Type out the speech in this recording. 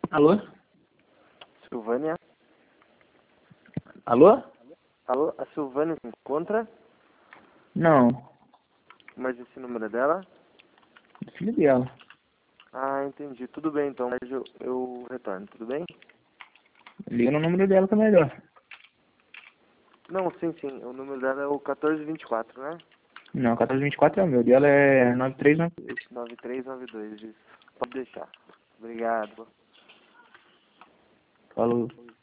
Alô? Silvânia? Alô? Alô, a Silvânia se encontra? Não, Mas esse número é dela? filho dela. Ah, entendi. Tudo bem, então. Mas eu retorno, tudo bem? Liga no número dela que é melhor. Não, sim, sim. O número dela é o 1424, né? Não, 1424 é o meu. Dela é 9392. 9392, isso. Pode deixar. Obrigado. Falou.